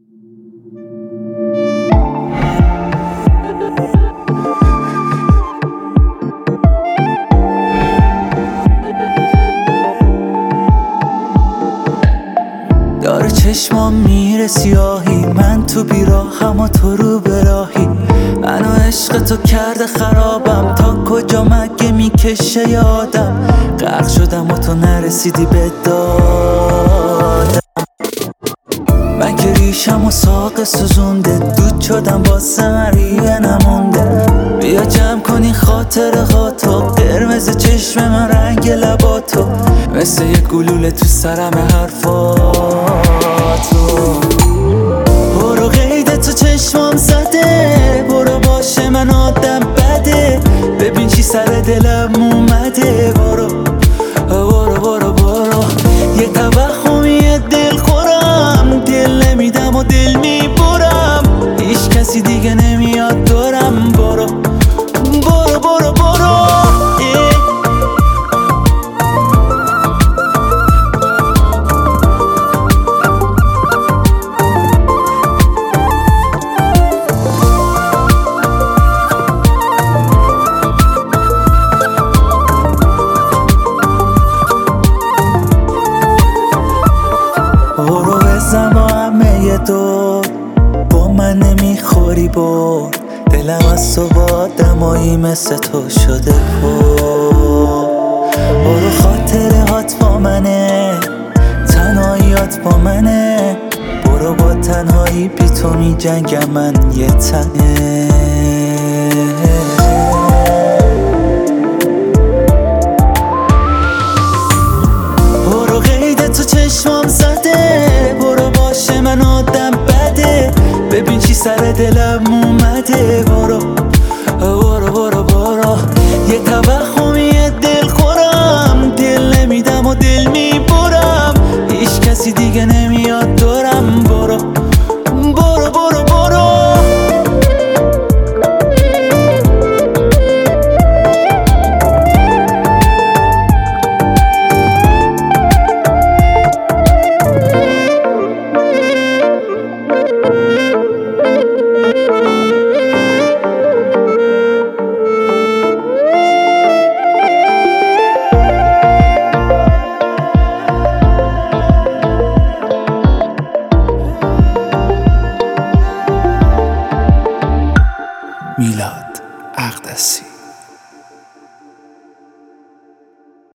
داره چشمام میره سیاهی، من تو بیراهم و تو رو به راهی. منو عشق تو کرده خرابم، تا کجا مگه میکشه یادم. غرق شدم و تو نرسیدی به دادم. من که ریشم و ساق سوزونده، دود شدم واسه من ریه نمونده. بیا جمع کنی خاطرهاتو، قرمز چشم من رنگ لباتو، مثل یه گلوله تو سرم حرفاتو. برو قید تو چشمام زده، برو باشه من آدم بده، ببین چی سر دلم اومده. برو برو برو برو، یه توهمی دل خورم، دل نمیدم و دل میبرم، هیچ کسی دیگه نمیاد دورم. برو برو برو برو. برو بزن با همه دور، با من نمیخوری بر، دلم از تو با آدمایی مثل تو شده پر. برو خاطرهات با منه، تنهاییات با منه، برو با تنهایی بی تو می جنگم من یه تنه. برو قید تو چشمام زده، برو باشه من آدم بده، ببین چی سر دلم اومده. برو